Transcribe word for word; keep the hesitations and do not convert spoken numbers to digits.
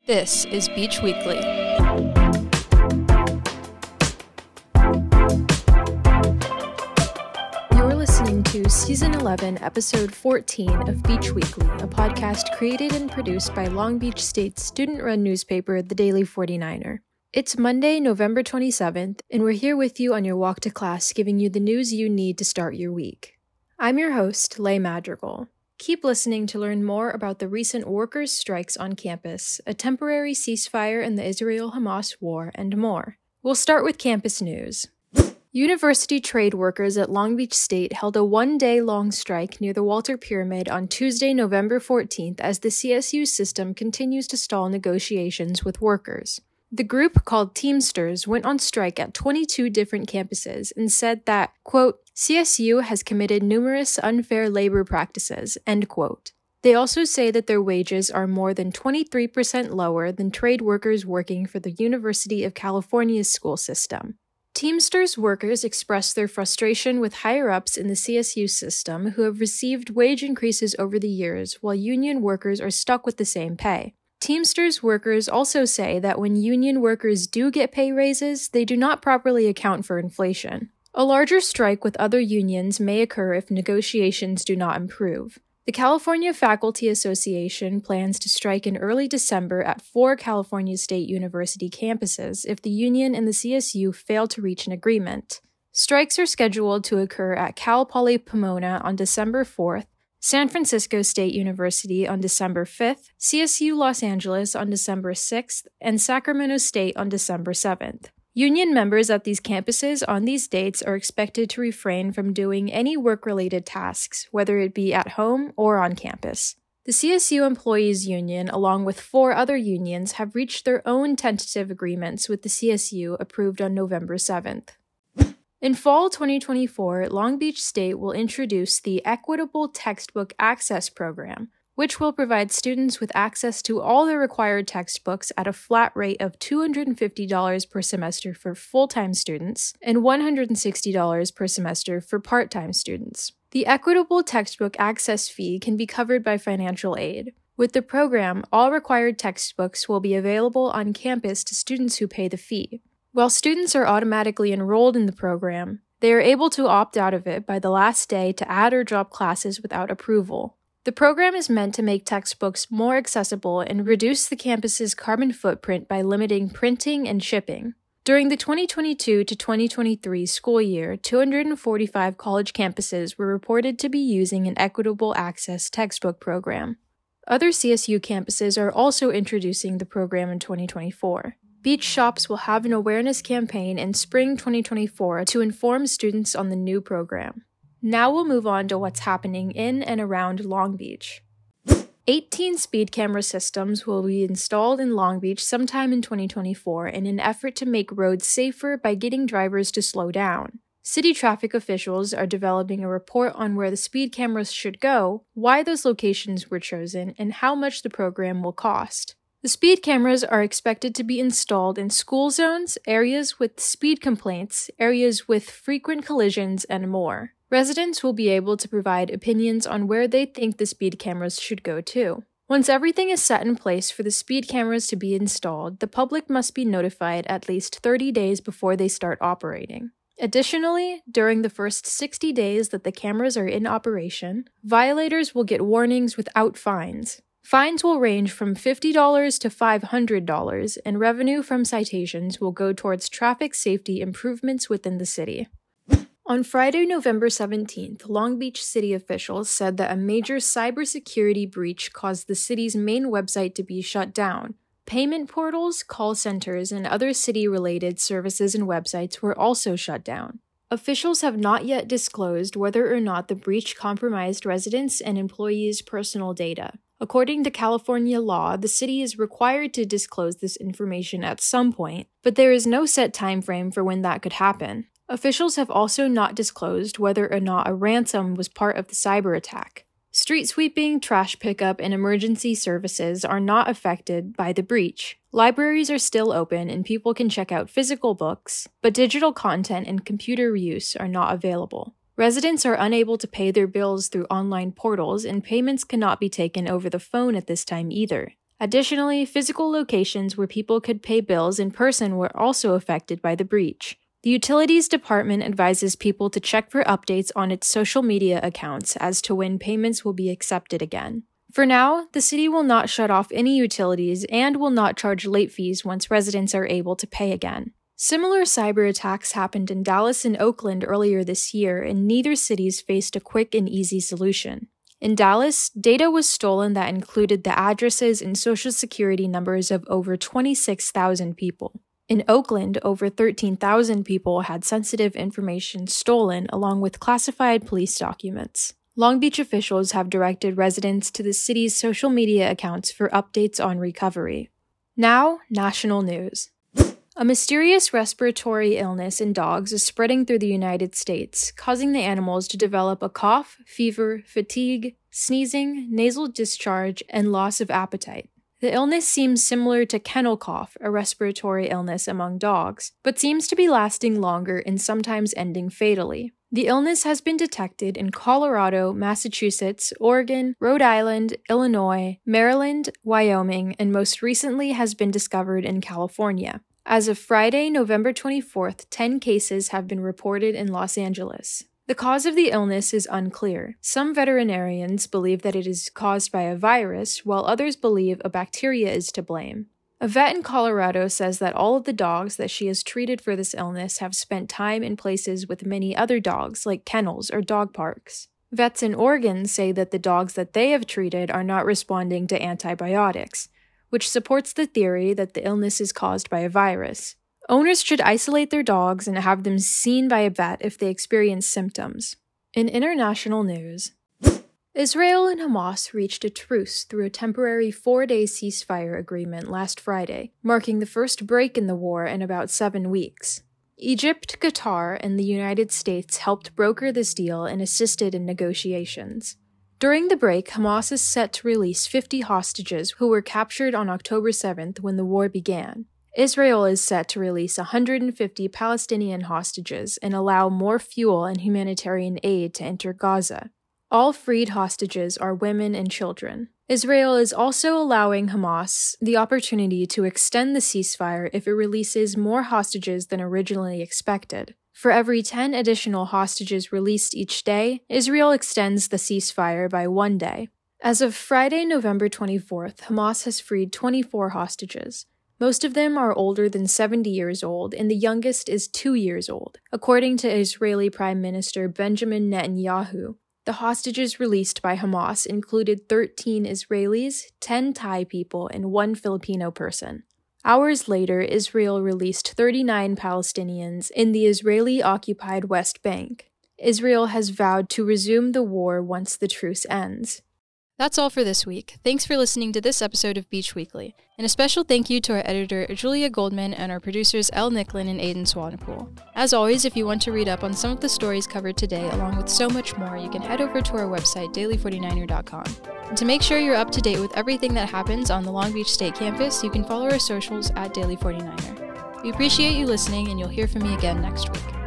This is Beach Weekly. You're listening to Season eleven, Episode fourteen of Beach Weekly, a podcast created and produced by Long Beach State's student-run newspaper, The Daily forty-niner. It's Monday, November twenty-seventh, and we're here with you on your walk to class, giving you the news you need to start your week. I'm your host, Leigh Madrigal. Keep listening to learn more about the recent workers' strikes on campus, a temporary ceasefire in the Israel-Hamas war, and more. We'll start with campus news. University trade workers at Long Beach State held a one-day-long strike near the Walter Pyramid on Tuesday, November fourteenth, as the C S U system continues to stall negotiations with workers. The group, called Teamsters, went on strike at twenty-two different campuses and said that, quote, C S U has committed numerous unfair labor practices, end quote. They also say that their wages are more than twenty-three percent lower than trade workers working for the University of California's school system. Teamsters workers expressed their frustration with higher-ups in the C S U system who have received wage increases over the years, while union workers are stuck with the same pay. Teamsters workers also say that when union workers do get pay raises, they do not properly account for inflation. A larger strike with other unions may occur if negotiations do not improve. The California Faculty Association plans to strike in early December at four California State University campuses if the union and the C S U fail to reach an agreement. Strikes are scheduled to occur at Cal Poly Pomona on December fourth, San Francisco State University on December fifth, C S U Los Angeles on December sixth, and Sacramento State on December seventh. Union members at these campuses on these dates are expected to refrain from doing any work-related tasks, whether it be at home or on campus. The C S U Employees Union, along with four other unions, have reached their own tentative agreements with the C S U approved on November seventh. In fall twenty twenty-four, Long Beach State will introduce the Equitable Textbook Access Program, which will provide students with access to all the required textbooks at a flat rate of two hundred fifty dollars per semester for full-time students and one hundred sixty dollars per semester for part-time students. The Equitable Textbook Access fee can be covered by financial aid. With the program, all required textbooks will be available on campus to students who pay the fee. While students are automatically enrolled in the program, they are able to opt out of it by the last day to add or drop classes without approval. The program is meant to make textbooks more accessible and reduce the campus's carbon footprint by limiting printing and shipping. During the twenty twenty-two to twenty twenty-three school year, two hundred forty-five college campuses were reported to be using an Equitable Access textbook program. Other C S U campuses are also introducing the program in twenty twenty-four. Beach Shops will have an awareness campaign in spring twenty twenty-four to inform students on the new program. Now we'll move on to what's happening in and around Long Beach. eighteen speed camera systems will be installed in Long Beach sometime in twenty twenty-four in an effort to make roads safer by getting drivers to slow down. City traffic officials are developing a report on where the speed cameras should go, why those locations were chosen, and how much the program will cost. The speed cameras are expected to be installed in school zones, areas with speed complaints, areas with frequent collisions, and more. Residents will be able to provide opinions on where they think the speed cameras should go to. Once everything is set in place for the speed cameras to be installed, the public must be notified at least thirty days before they start operating. Additionally, during the first sixty days that the cameras are in operation, violators will get warnings without fines. Fines will range from fifty dollars to five hundred dollars, and revenue from citations will go towards traffic safety improvements within the city. On Friday, November seventeenth, Long Beach City officials said that a major cybersecurity breach caused the city's main website to be shut down. Payment portals, call centers, and other city-related services and websites were also shut down. Officials have not yet disclosed whether or not the breach compromised residents' and employees' personal data. According to California law, the city is required to disclose this information at some point, but there is no set time frame for when that could happen. Officials have also not disclosed whether or not a ransom was part of the cyber attack. Street sweeping, trash pickup, and emergency services are not affected by the breach. Libraries are still open and people can check out physical books, but digital content and computer use are not available. Residents are unable to pay their bills through online portals, and payments cannot be taken over the phone at this time either. Additionally, physical locations where people could pay bills in person were also affected by the breach. The Utilities Department advises people to check for updates on its social media accounts as to when payments will be accepted again. For now, the city will not shut off any utilities and will not charge late fees once residents are able to pay again. Similar cyber attacks happened in Dallas and Oakland earlier this year, and neither cities faced a quick and easy solution. In Dallas, data was stolen that included the addresses and social security numbers of over twenty-six thousand people. In Oakland, over thirteen thousand people had sensitive information stolen along with classified police documents. Long Beach officials have directed residents to the city's social media accounts for updates on recovery. Now, national news. A mysterious respiratory illness in dogs is spreading through the United States, causing the animals to develop a cough, fever, fatigue, sneezing, nasal discharge, and loss of appetite. The illness seems similar to kennel cough, a respiratory illness among dogs, but seems to be lasting longer and sometimes ending fatally. The illness has been detected in Colorado, Massachusetts, Oregon, Rhode Island, Illinois, Maryland, Wyoming, and most recently has been discovered in California. As of Friday, November twenty-fourth, ten cases have been reported in Los Angeles. The cause of the illness is unclear. Some veterinarians believe that it is caused by a virus, while others believe a bacteria is to blame. A vet in Colorado says that all of the dogs that she has treated for this illness have spent time in places with many other dogs, like kennels or dog parks. Vets in Oregon say that the dogs that they have treated are not responding to antibiotics, which supports the theory that the illness is caused by a virus. Owners should isolate their dogs and have them seen by a vet if they experience symptoms. In international news, Israel and Hamas reached a truce through a temporary four-day ceasefire agreement last Friday, marking the first break in the war in about seven weeks. Egypt, Qatar, and the United States helped broker this deal and assisted in negotiations. During the break, Hamas is set to release fifty hostages who were captured on October seventh when the war began. Israel is set to release one hundred fifty Palestinian hostages and allow more fuel and humanitarian aid to enter Gaza. All freed hostages are women and children. Israel is also allowing Hamas the opportunity to extend the ceasefire if it releases more hostages than originally expected. For every ten additional hostages released each day, Israel extends the ceasefire by one day. As of Friday, November twenty-fourth, Hamas has freed twenty-four hostages. Most of them are older than seventy years old, and the youngest is two years old, according to Israeli Prime Minister Benjamin Netanyahu. The hostages released by Hamas included thirteen Israelis, ten Thai people, and one Filipino person. Hours later, Israel released thirty-nine Palestinians in the Israeli-occupied West Bank. Israel has vowed to resume the war once the truce ends. That's all for this week. Thanks for listening to this episode of Beach Weekly, and a special thank you to our editor Julia Goldman and our producers Elle Nicklin and Aidan Swanepoel. As always, if you want to read up on some of the stories covered today, along with so much more, you can head over to our website, daily forty-niner dot com. And to make sure you're up to date with everything that happens on the Long Beach State campus, you can follow our socials at daily forty-niner. We appreciate you listening, and you'll hear from me again next week.